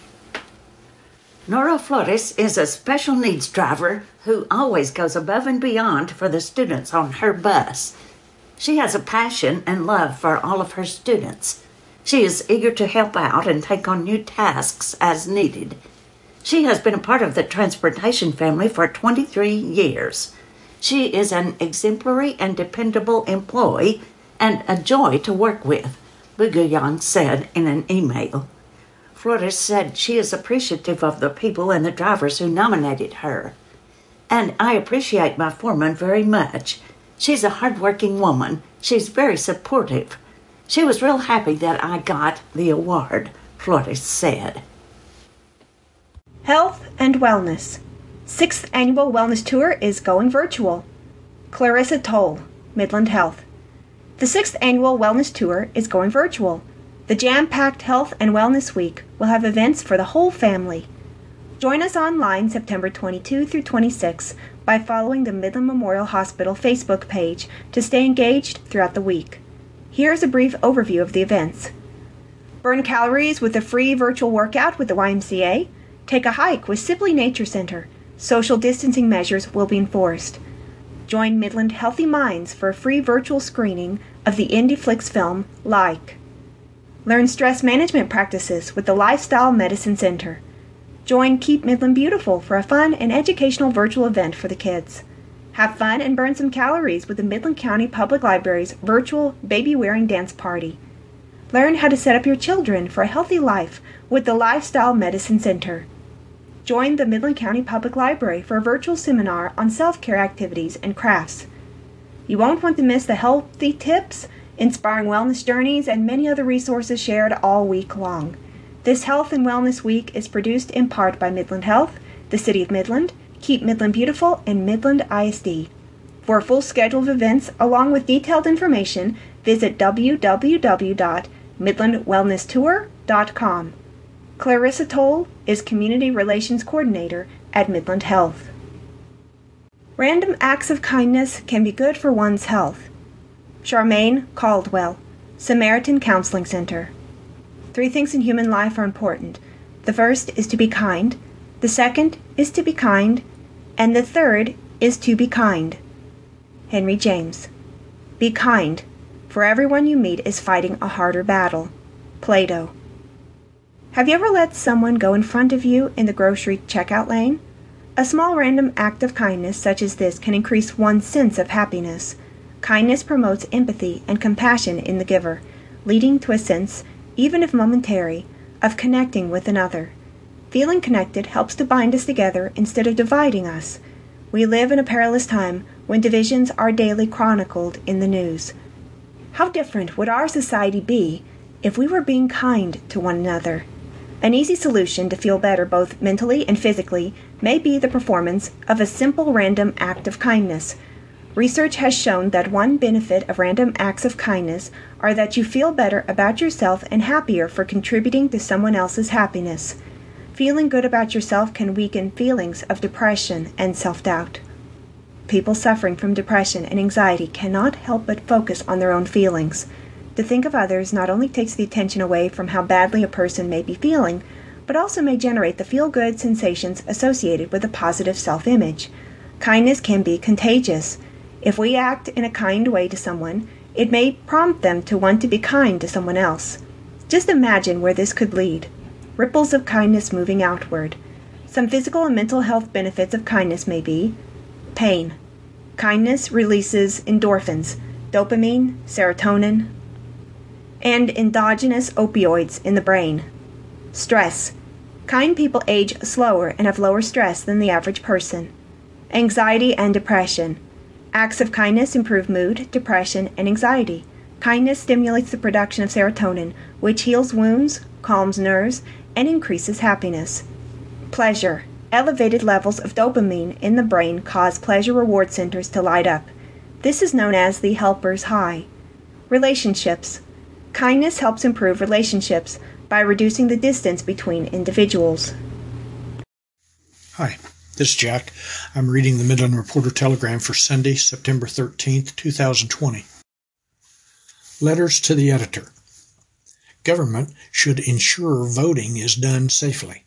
Nora Flores is a special needs driver who always goes above and beyond for the students on her bus. She has a passion and love for all of her students. She is eager to help out and take on new tasks as needed. She has been a part of the transportation family for twenty-three years. She is an exemplary and dependable employee and a joy to work with, Bugayong said in an email. Flores said she is appreciative of the people and the drivers who nominated her. And I appreciate my foreman very much. She's a hardworking woman. She's very supportive. She was real happy that I got the award, Flores said. Health and Wellness. Sixth Annual Wellness Tour is going virtual. Clarissa Toll, Midland Health. The sixth Annual Wellness Tour is going virtual. The jam-packed Health and Wellness Week will have events for the whole family. Join us online September twenty-second through twenty-sixth by following the Midland Memorial Hospital Facebook page to stay engaged throughout the week. Here's a brief overview of the events. Burn calories with a free virtual workout with the Y M C A. Take a hike with Sibley Nature Center. Social distancing measures will be enforced. Join Midland Healthy Minds for a free virtual screening of the IndieFlix film, Like. Learn stress management practices with the Lifestyle Medicine Center. Join Keep Midland Beautiful for a fun and educational virtual event for the kids. Have fun and burn some calories with the Midland County Public Library's virtual baby-wearing dance party. Learn how to set up your children for a healthy life with the Lifestyle Medicine Center. Join the Midland County Public Library for a virtual seminar on self-care activities and crafts. You won't want to miss the healthy tips, inspiring wellness journeys, and many other resources shared all week long. This Health and Wellness Week is produced in part by Midland Health, the City of Midland, Keep Midland Beautiful, and Midland I S D. For a full schedule of events, along with detailed information, visit w w w dot midland wellness tour dot com. Clarissa Toll is Community Relations Coordinator at Midland Health. Random acts of kindness can be good for one's health. Charmaine Caldwell, Samaritan Counseling Center. Three things in human life are important. The first is to be kind, the second is to be kind, and the third is to be kind. Henry James. Be kind, for everyone you meet is fighting a harder battle. Plato. Have you ever let someone go in front of you in the grocery checkout lane? A small random act of kindness such as this can increase one's sense of happiness. Kindness promotes empathy and compassion in the giver, leading to a sense, even if momentary, of connecting with another. Feeling connected helps to bind us together instead of dividing us. We live in a perilous time when divisions are daily chronicled in the news. How different would our society be if we were being kind to one another? An easy solution to feel better both mentally and physically may be the performance of a simple random act of kindness. Research has shown that one benefit of random acts of kindness are that you feel better about yourself and happier for contributing to someone else's happiness. Feeling good about yourself can weaken feelings of depression and self-doubt. People suffering from depression and anxiety cannot help but focus on their own feelings. To think of others not only takes the attention away from how badly a person may be feeling, but also may generate the feel-good sensations associated with a positive self-image. Kindness can be contagious. If we act in a kind way to someone, it may prompt them to want to be kind to someone else. Just imagine where this could lead. Ripples of kindness moving outward. Some physical and mental health benefits of kindness may be pain. Kindness releases endorphins, dopamine, serotonin, and endogenous opioids in the brain. Stress. Kind people age slower and have lower stress than the average person. Anxiety and depression. Acts of kindness improve mood, depression, and anxiety. Kindness stimulates the production of serotonin, which heals wounds, calms nerves, and increases happiness. Pleasure. Elevated levels of dopamine in the brain cause pleasure reward centers to light up. This is known as the helper's high. Relationships. Kindness helps improve relationships by reducing the distance between individuals. Hi, this is Jack. I'm reading the Midland Reporter Telegram for Sunday, September thirteenth, two thousand twenty. Letters to the editor. Government should ensure voting is done safely.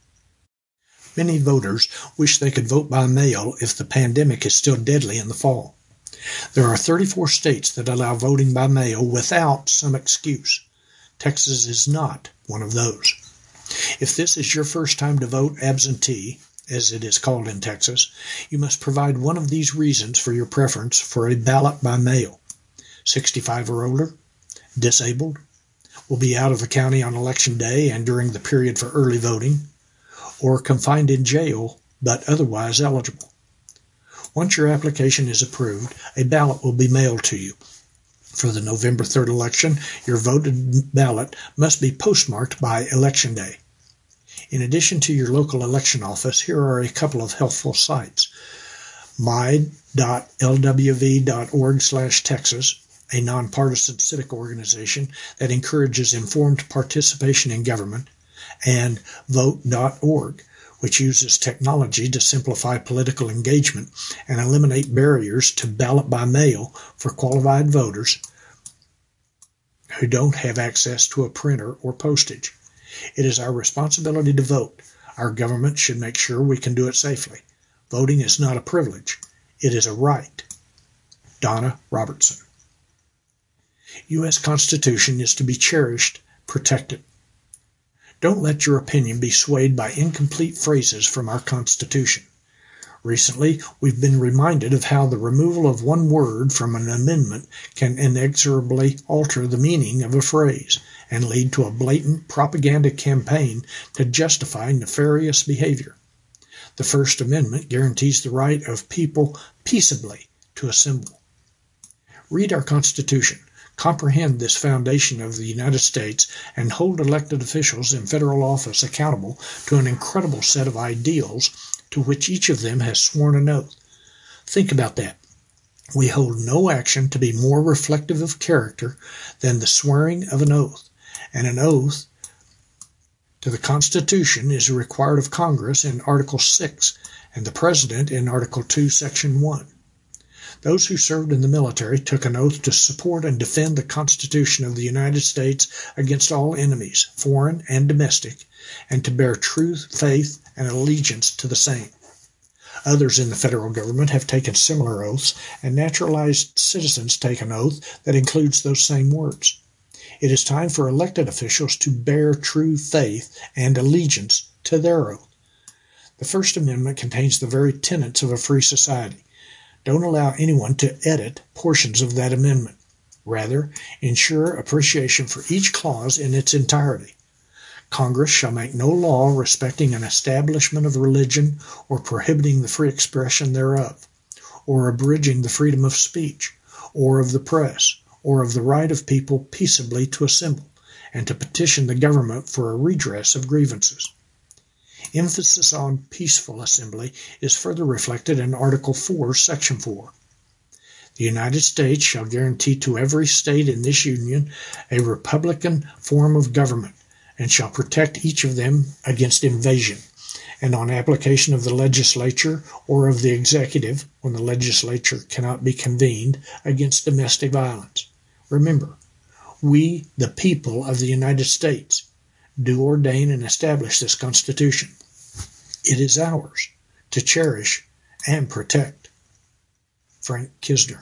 Many voters wish they could vote by mail if the pandemic is still deadly in the fall. There are thirty-four states that allow voting by mail without some excuse. Texas is not one of those. If this is your first time to vote absentee, as it is called in Texas, you must provide one of these reasons for your preference for a ballot by mail. sixty-five or older, disabled, will be out of the county on election day and during the period for early voting, or confined in jail but otherwise eligible. Once your application is approved, a ballot will be mailed to you. For the November third election, your voted ballot must be postmarked by Election Day. In addition to your local election office, here are a couple of helpful sites. my dot l w v dot org slash Texas, a nonpartisan civic organization that encourages informed participation in government, and vote dot org, which uses technology to simplify political engagement and eliminate barriers to ballot by mail for qualified voters who don't have access to a printer or postage. It is our responsibility to vote. Our government should make sure we can do it safely. Voting is not a privilege. It is a right. Donna Robertson. U S Constitution is to be cherished, protected. Don't let your opinion be swayed by incomplete phrases from our Constitution. Recently, we've been reminded of how the removal of one word from an amendment can inexorably alter the meaning of a phrase and lead to a blatant propaganda campaign to justify nefarious behavior. The First Amendment guarantees the right of people peaceably to assemble. Read our Constitution, comprehend this foundation of the United States, and hold elected officials in federal office accountable to an incredible set of ideals to which each of them has sworn an oath. Think about that. We hold no action to be more reflective of character than the swearing of an oath, and an oath to the Constitution is required of Congress in Article six and the President in Article two, Section one. Those who served in the military took an oath to support and defend the Constitution of the United States against all enemies, foreign and domestic, and to bear truth, faith, and allegiance to the same. Others in the federal government have taken similar oaths, and naturalized citizens take an oath that includes those same words. It is time for elected officials to bear true faith and allegiance to their oath. The First Amendment contains the very tenets of a free society. Don't allow anyone to edit portions of that amendment. Rather, ensure appreciation for each clause in its entirety. Congress shall make no law respecting an establishment of religion or prohibiting the free expression thereof, or abridging the freedom of speech, or of the press, or of the right of people peaceably to assemble, and to petition the government for a redress of grievances. Emphasis on peaceful assembly is further reflected in Article four, Section four. The United States shall guarantee to every state in this union a republican form of government, and shall protect each of them against invasion, and on application of the legislature or of the executive, when the legislature cannot be convened, against domestic violence. Remember, we, the people of the United States, do ordain and establish this Constitution. It is ours to cherish and protect. Frank Kisner.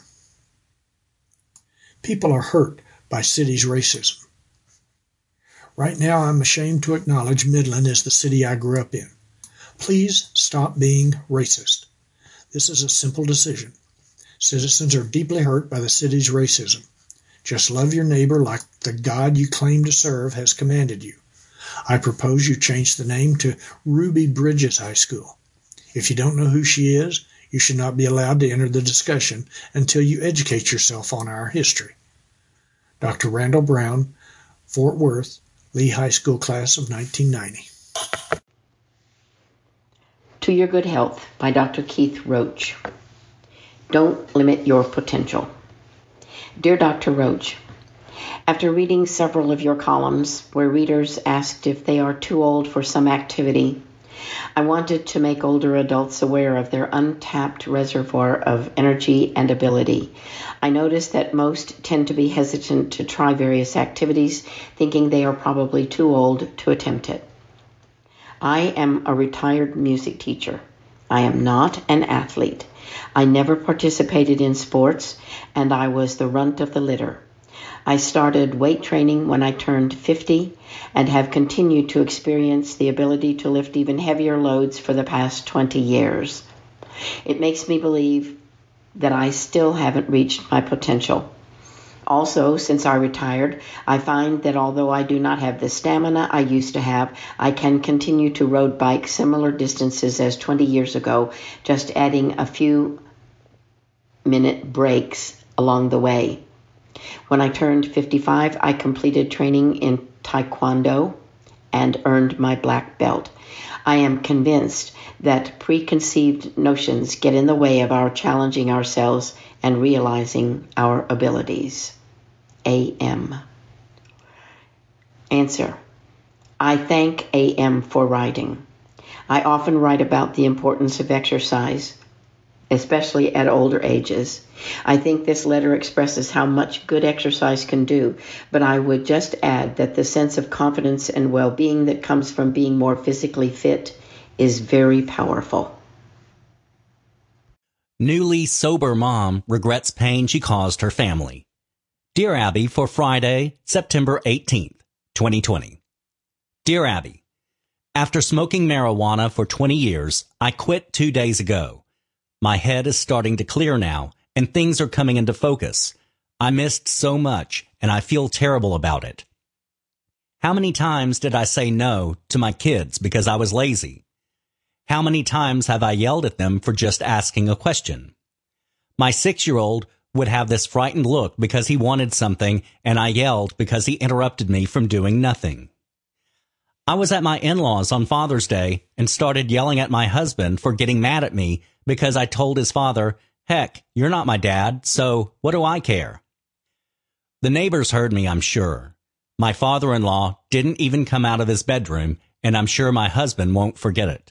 People are hurt by city's racism. Right now, I'm ashamed to acknowledge Midland is the city I grew up in. Please stop being racist. This is a simple decision. Citizens are deeply hurt by the city's racism. Just love your neighbor like the God you claim to serve has commanded you. I propose you change the name to Ruby Bridges High School. If you don't know who she is, you should not be allowed to enter the discussion until you educate yourself on our history. Doctor Randall Brown, Fort Worth, Lee High School class of nineteen ninety. To Your Good Health by Doctor Keith Roach. Don't limit your potential. Dear Doctor Roach, after reading several of your columns where readers asked if they are too old for some activity, I wanted to make older adults aware of their untapped reservoir of energy and ability. I noticed that most tend to be hesitant to try various activities, thinking they are probably too old to attempt it. I am a retired music teacher. I am not an athlete. I never participated in sports, and I was the runt of the litter. I started weight training when I turned fifty and have continued to experience the ability to lift even heavier loads for the past twenty years. It makes me believe that I still haven't reached my potential. Also, since I retired, I find that although I do not have the stamina I used to have, I can continue to road bike similar distances as twenty years ago, just adding a few minute breaks along the way. When I turned fifty-five, I completed training in Taekwondo and earned my black belt. I am convinced that preconceived notions get in the way of our challenging ourselves and realizing our abilities. A M. Answer. I thank A M for writing. I often write about the importance of exercise, especially at older ages. I think this letter expresses how much good exercise can do, but I would just add that the sense of confidence and well-being that comes from being more physically fit is very powerful. Newly sober mom regrets pain she caused her family. Dear Abby, for Friday, September eighteenth, twenty twenty. Dear Abby, after smoking marijuana for twenty years, I quit two days ago. My head is starting to clear now, and things are coming into focus. I missed so much, and I feel terrible about it. How many times did I say no to my kids because I was lazy? How many times have I yelled at them for just asking a question? My six-year-old would have this frightened look because he wanted something, and I yelled because he interrupted me from doing nothing. I was at my in-laws on Father's Day and started yelling at my husband for getting mad at me because I told his father, heck, you're not my dad, so what do I care? The neighbors heard me, I'm sure. My father-in-law didn't even come out of his bedroom, and I'm sure my husband won't forget it.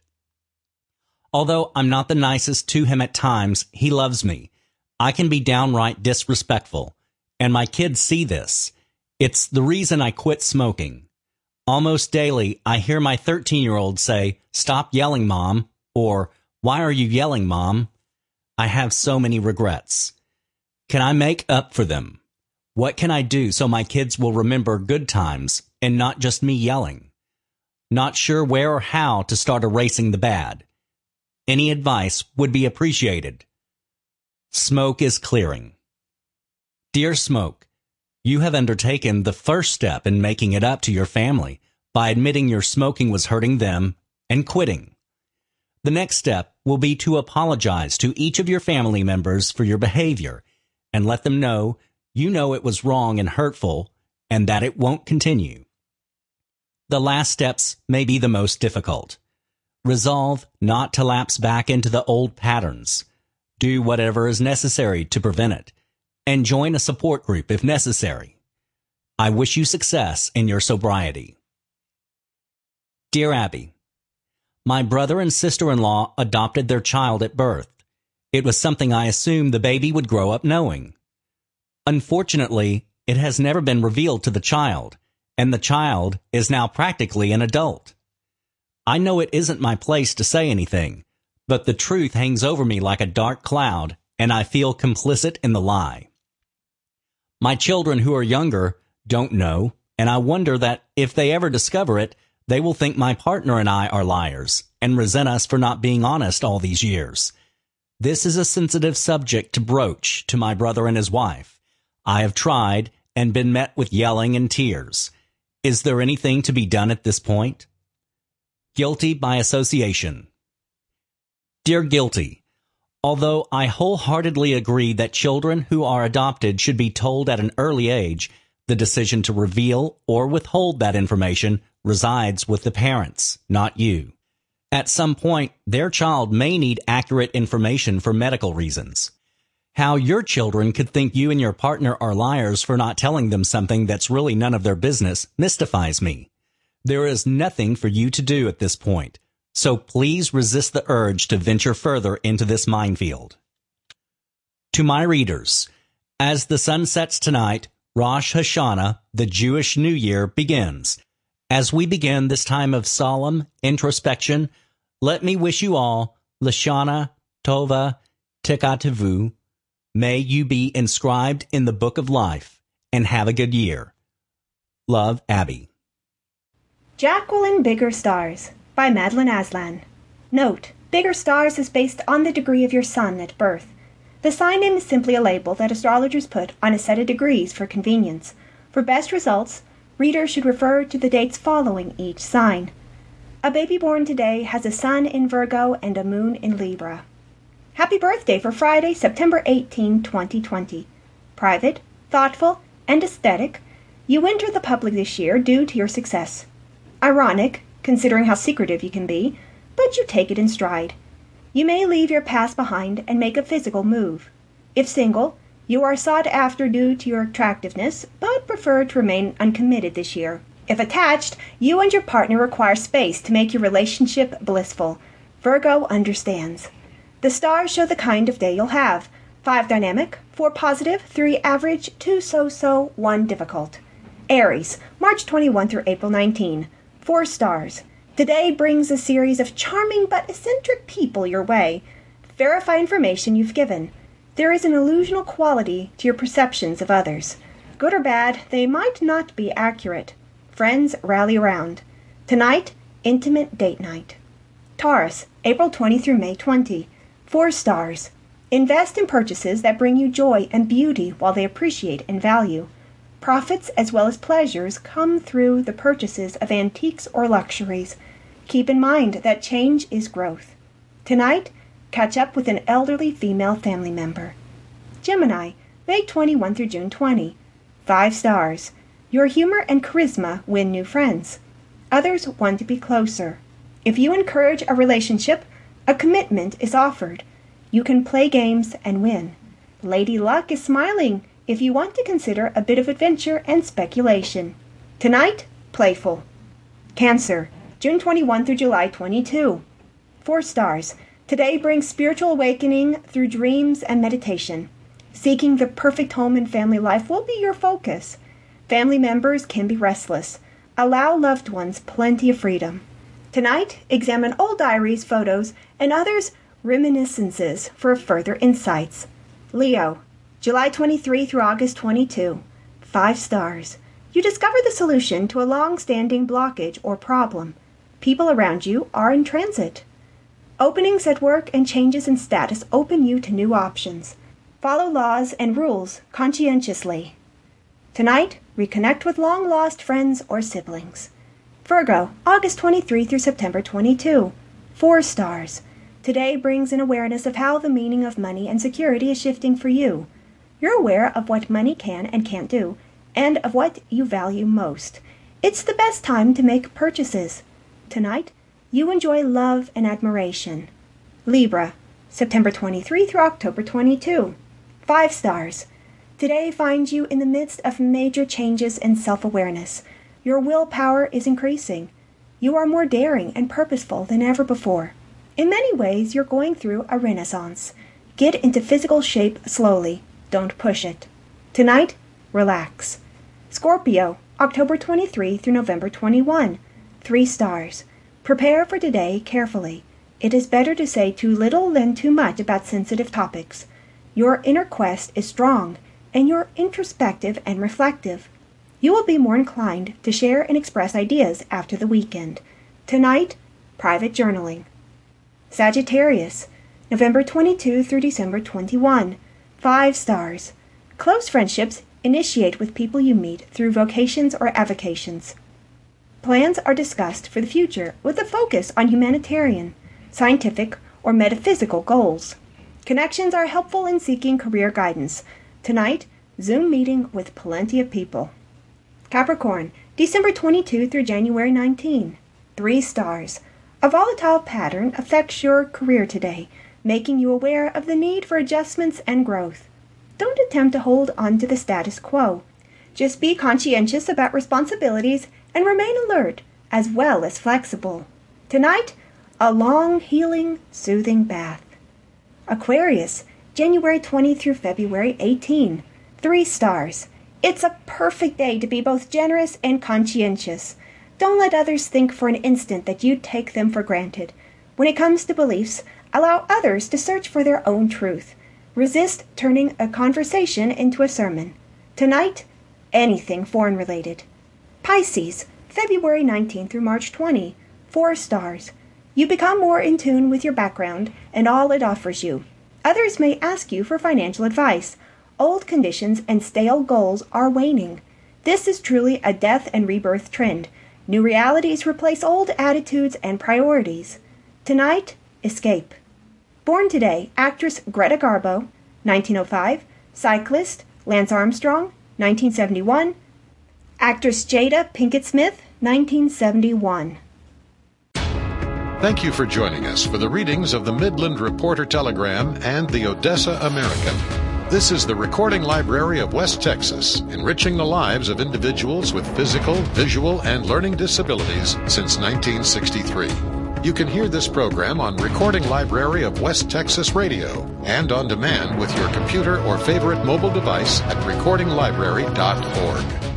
Although I'm not the nicest to him at times, he loves me. I can be downright disrespectful, and my kids see this. It's the reason I quit smoking. Almost daily, I hear my thirteen-year-old say, "Stop yelling, Mom," or "Why are you yelling, Mom?" I have so many regrets. Can I make up for them? What can I do so my kids will remember good times and not just me yelling? Not sure where or how to start erasing the bad. Any advice would be appreciated. Smoke is clearing. Dear Smoke, you have undertaken the first step in making it up to your family by admitting your smoking was hurting them and quitting. The next step will be to apologize to each of your family members for your behavior and let them know you know it was wrong and hurtful and that it won't continue. The last steps may be the most difficult. Resolve not to lapse back into the old patterns. Do whatever is necessary to prevent it, and join a support group if necessary. I wish you success in your sobriety. Dear Abby, my brother and sister-in-law adopted their child at birth. It was something I assumed the baby would grow up knowing. Unfortunately, it has never been revealed to the child, and the child is now practically an adult. I know it isn't my place to say anything, but the truth hangs over me like a dark cloud, and I feel complicit in the lie. My children who are younger don't know, and I wonder that if they ever discover it, they will think my partner and I are liars and resent us for not being honest all these years. This is a sensitive subject to broach to my brother and his wife. I have tried and been met with yelling and tears. Is there anything to be done at this point? Guilty by association. Dear Guilty, although I wholeheartedly agree that children who are adopted should be told at an early age, the decision to reveal or withhold that information resides with the parents, not you. At some point, their child may need accurate information for medical reasons. How your children could think you and your partner are liars for not telling them something that's really none of their business mystifies me. There is nothing for you to do at this point, so please resist the urge to venture further into this minefield. To my readers, as the sun sets tonight, Rosh Hashanah, the Jewish New Year, begins. As we begin this time of solemn introspection, let me wish you all Lashana Tova Tekativu. May you be inscribed in the book of life, and have a good year. Love, Abby. Jacqueline Bigger Stars by Madeline Aslan. Note, Bigger Stars is based on the degree of your sun at birth. The sign name is simply a label that astrologers put on a set of degrees for convenience. For best results, readers should refer to the dates following each sign. A baby born today has a sun in Virgo and a moon in Libra. Happy birthday for Friday, September eighteenth, twenty twenty. Private, thoughtful, and aesthetic, you enter the public this year due to your success. Ironic, considering how secretive you can be, but you take it in stride. You may leave your past behind and make a physical move. If single, you are sought after due to your attractiveness, but prefer to remain uncommitted this year. If attached, you and your partner require space to make your relationship blissful. Virgo understands. The stars show the kind of day you'll have. Five dynamic, four positive, three average, two so-so, one difficult. Aries, March twenty-first through April nineteenth. Four stars. Today brings a series of charming but eccentric people your way. Verify information you've given. There is an illusional quality to your perceptions of others. Good or bad, they might not be accurate. Friends rally around. Tonight, intimate date night. Taurus, April twentieth through May twentieth. Four stars. Invest in purchases that bring you joy and beauty while they appreciate in value. Profits as well as pleasures come through the purchases of antiques or luxuries. Keep in mind that change is growth. Tonight, catch up with an elderly female family member. Gemini, May twenty-first through June twentieth. Five stars. Your humor and charisma win new friends. Others want to be closer. If you encourage a relationship, a commitment is offered. You can play games and win. Lady Luck is smiling if you want to consider a bit of adventure and speculation. Tonight, playful. Cancer, June twenty-first through July twenty-second. Four stars. Today brings spiritual awakening through dreams and meditation. Seeking the perfect home and family life will be your focus. Family members can be restless. Allow loved ones plenty of freedom. Tonight, examine old diaries, photos, and others' reminiscences for further insights. Leo, July twenty-third through August twenty-second. Five stars. You discover the solution to a long-standing blockage or problem. People around you are in transit. Openings at work and changes in status open you to new options. Follow laws and rules conscientiously. Tonight, reconnect with long-lost friends or siblings. Virgo, August twenty-third through September twenty-second. Four stars. Today brings an awareness of how the meaning of money and security is shifting for you. You're aware of what money can and can't do, and of what you value most. It's the best time to make purchases. Tonight, you enjoy love and admiration. Libra, September twenty-third through October twenty-second. Five stars. Today finds you in the midst of major changes in self-awareness. Your willpower is increasing. You are more daring and purposeful than ever before. In many ways, you're going through a renaissance. Get into physical shape slowly. Don't push it. Tonight, relax. Scorpio, October twenty-third through November twenty-first. Three stars. Prepare for today carefully. It is better to say too little than too much about sensitive topics. Your inner quest is strong, and you're introspective and reflective. You will be more inclined to share and express ideas after the weekend. Tonight, private journaling. Sagittarius, November twenty-second through December twenty-first. Five stars. Close friendships initiate with people you meet through vocations or avocations. Plans are discussed for the future with a focus on humanitarian, scientific, or metaphysical goals. Connections are helpful in seeking career guidance. Tonight, Zoom meeting with plenty of people. Capricorn, December twenty-second through January nineteenth. Three stars. A volatile pattern affects your career today, making you aware of the need for adjustments and growth. Don't attempt to hold on to the status quo. Just be conscientious about responsibilities and remain alert, as well as flexible. Tonight, a long, healing, soothing bath. Aquarius, January twentieth through February eighteenth. Three stars. It's a perfect day to be both generous and conscientious. Don't let others think for an instant that you take them for granted. When it comes to beliefs, allow others to search for their own truth. Resist turning a conversation into a sermon. Tonight, anything foreign-related. Pisces, February nineteenth through March twentieth. Four stars. You become more in tune with your background and all it offers you. Others may ask you for financial advice. Old conditions and stale goals are waning. This is truly a death and rebirth trend. New realities replace old attitudes and priorities. Tonight, escape. Born today, actress Greta Garbo, nineteen oh five. Cyclist Lance Armstrong, nineteen seventy-one. Actress Jada Pinkett Smith, nineteen seventy-one. Thank you for joining us for the readings of the Midland Reporter Telegram and the Odessa American. This is the Recording Library of West Texas, enriching the lives of individuals with physical, visual, and learning disabilities since nineteen sixty-three. You can hear this program on Recording Library of West Texas Radio and on demand with your computer or favorite mobile device at recording library dot org.